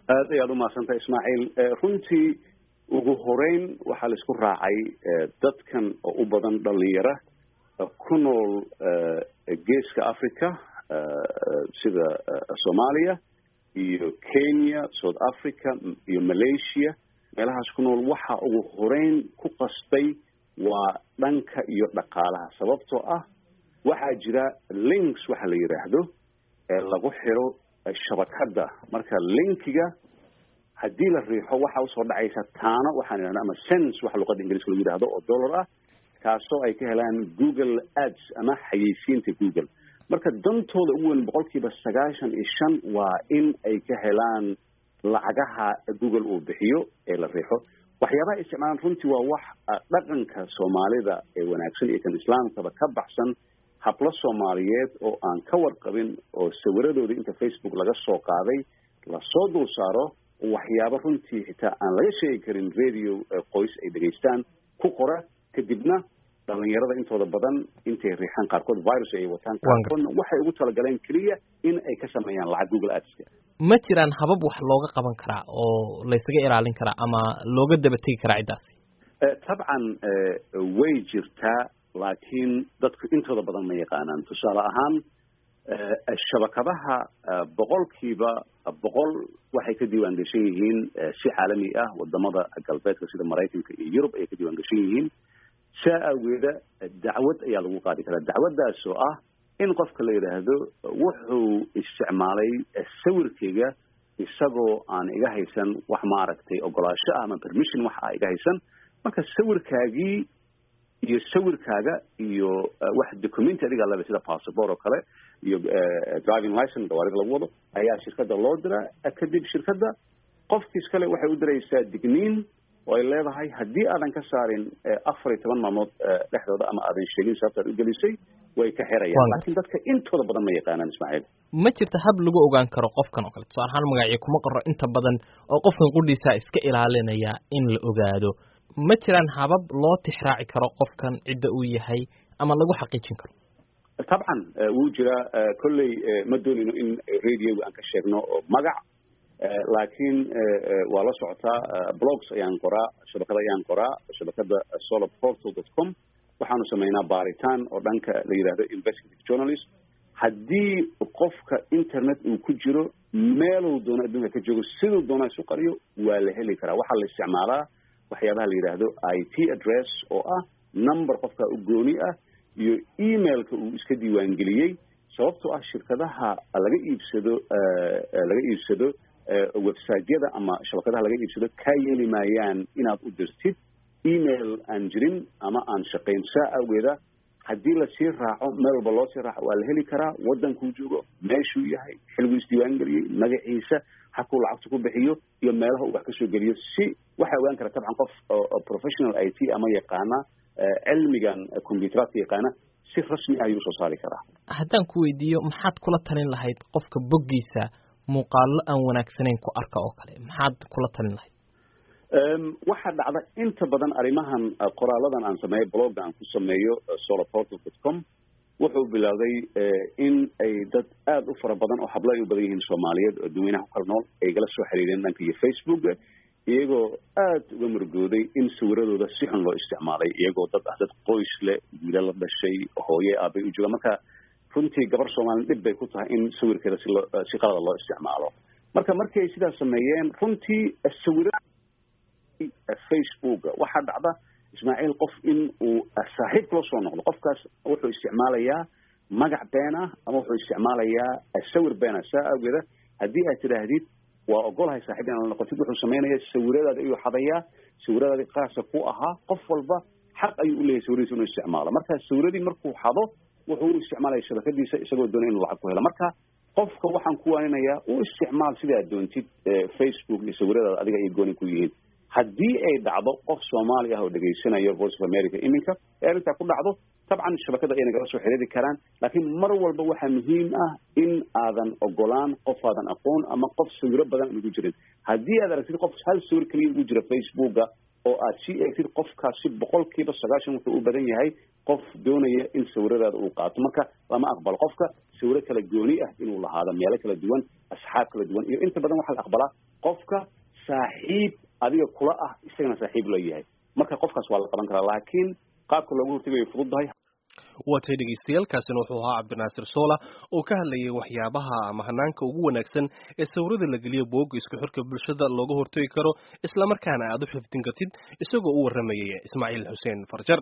aad ayaad umaadsantay ismaaciil. runtii ugu horeyn waxaa la isku raacay dadkan oo u badan dhalinyara ku nool geeska Africa sida Soomaaliya iyo Kenya, South Africa iyo Malaysia, meelahaas ku nool waxa ugu horeyn ku qasbay waa dhanka iyo dhaqaalaha, sababtoo ah waxaa jira links waxa la yiraahdo ee lagu xiro shabakada. marka linkiga haddii la riixo waxa usoo dhacaysa taano waxaan idhahnaa ama cents waxa luqada ingiriiska lagu yidhaahdo oo dollar ah, kaasoo ay ka helaan Google Ads ama xayeysiinta Google. marka dantooda ugu weyn 95% waa in ay ka helaan lacagaha Google uu bixiyo ee la riixo. waxyaabaha isticmaalaan runtii waa wax dhaqanka Soomaalida ee wanaagsan iyo kan Islaamkaba ka baxsan. hablo Soomaaliyeed oo aan ka warqabin oo sawiradooda inta Facebook laga soo qaaday la soo dul saaro waxyaabo runtii xitaa aan laga sheegi karin radio qoys ay dhageystaan ku qora, kadibna dhalinyarada intooda badan intay riixaan qaarkood virus ay wataan, qaarkoodna waxay ugu talagaleen keliya in ay ka sameeyaan lacag Google Ads-ka. ma jiraan habab wax looga qaban karaa oo la isaga ilaalin karaa ama looga daba tegi karaa ciddaasi? tabcan way jirtaa, laakiin dadku intooda badan ma yaqaanaan. tusaale ahaan shabakadaha 100% waxay ka diiwaan gashan yihiin si caalami ah wadamada galbeedka sida Mareykanka iyo Yurub ay ka diiwaan gashan yihiin. saa awgeeda dacwad ayaa lagu qaadi karaa. dacwadaas oo ah in qofka la yiraahdo wuxuu isticmaalay sawirkayga isagoo aan iga haysan wax maaragtay ogolaansho ama permission wax aan iga haysan. marka sawirkaagii iyo sawirkaaga iyo wax document adiga la sida passport oo kale iyo driving license gawaarida lagu wado ayaa shirkadda loo diraa. kadib shirkadda qofkiis kale waxay u diraysaa digniin oo ay leedahay haddii aadan ka saarin 14 maalmood dhexdooda ama aadan sheegin sababta aad u gelisay way ka xirayaan. laakiin dadka intooda badan ma yaqaanaan Ismaaciil. ma jirta hab lagu ogaan karo qofkan oo kale? tusaale ahaan magacii kuma qoro inta badan oo qofkan qudhiisa iska ilaalinaya in la ogaado. ma jiraan habab loo tixraaci karo qofkan cidda uu yahay ama lagu xaqiijin karo? طبعا wuu jira kolley ma doonino in radio aan ka sheegno magac, laakiin waa la socotaa blogs ayaan qoraa, shabakada ayaan qoraa, shabakada solarportal.com. waxaanu sameynaa baaritaan oo dhanka la yiraahdo investigative journalist. haddii qofka internet uu ku jiro meeluu doono adduunka ka joogo siduu doona isu qariyo waa la heli karaa. waxaa la isticmaalaa waxyaabaha la yiraahdo IP address oo ah number qofka u gooni ah iyo emailka uu iska diiwaangeliyey. sababtoo ah shirkadaha laga iibsado website-yada ama shabakadaha laga iibsado ka yeeli maayaan inaad u dirtid email aan jirin ama aan shaqayn. saa awgeeda haddii la sii raaco meel walba loo sii raaco waa la heli karaa wadankuu joogo, meeshuu yahay, xilliguu isdiiwaangeliyey, magaciisa, hakuu lacagta ku bixiyo iyo meelaha uu wax ka soo geliyo. si waxaa ogaan kara tabcan qof professional IT ama yaqaana cilmigan computeradka yaqaana si rasmi ah ayuu soo saari karaa. haddaan ku weydiiyo maxaad kula talin lahayd qofka boggiisa muuqaallo aan wanaagsanayn ku arka oo kale, maxaad kula talin lahayd? waxaa dhacda inta badan arrimahan qoraaladan aan sameeyo blogga aan ku sameeyo solarportal.com wuxuu bilowday in ay dad aad u fara badan oo hablo ay u badan yihiin Soomaaliyeed oo dadweynaha ku kala nool ay gala soo xiriireen dhanka iyo Facebook iyagoo aad uga murugooday in sawiradooda si xun loo isticmaalay, iyagoo dad qoys leh, wiilal la dhashay, hooye aabay u jooga. marka runtii gabar Soomaali dhib bay ku tahay in sawirkeeda si qalad loo isticmaalo. markii ay sidaas sameeyeen runtii sawirada Facebook waxaa dhacda Ismaaciil qof in uu saaxiib kula soo noqdo. qofkaas wuxuu isticmaalayaa magac been ah ama wuxuu isticmaalayaa sawir been ah. saa awgeeda haddii aad tidhaahdid waa ogolahay saaxiib inaad la noqotid, wuxuu samaynayaa sawiradaada ayuu xadayaa, sawiradaadi qaasa ku ahaa. qof walba xaq ayuu u leeyahay sawiradiisa inuu isticmaalo. marka sawiradii markuu xado wuxuu u isticmaalaya shabakadiisa isagoo doonaya inuu lacag ku helo. marka qofka waxaan ku waaninayaa u isticmaal sidaad doontid Facebook iyo sawiradaada adiga ay gooni ku yihiin. haddii ay dhacdo qof Soomaali ah oo dhageysanayo Voice of America iminka arrinta ku dhacdo tabcan shabakada ay naga soo xiriiri karaan, laakiin mar walba waxaa muhiim ah in aadan ogolaan qof aadan aqoon ama qof sawiro badan ugu jirin. haddii aad aragtid qof hal sawir kaliya ugu jira Facebooka oo aad si eegtid qofkaasi 90% wuxuu u badan yahay qof doonaya in sawiradaada uu qaato. marka lama aqbalo qofka sawiro kala gooni ah inuu lahaado meelo kala duwan, asxaab kala duwan, iyo inta badan waxa la aqbalaa qofka saaxiib adiga kula ah isagana saaxiib la yahay marka qofkaas waa la qaban karaa laakiin qaabka loogu hortagayo fududahay. waatay dhegeystayaal kaasina wuxuu ahaa Cabdinaasir Soola oo ka hadlayay waxyaabaha ama hanaanka ugu wanaagsan ee sawirada la geliyo bogga isku xirka bulshada looga hortagi karo isla markaana aad u xifdin kartid isagoo u waramayay Ismaaciil Xuseen Farjar.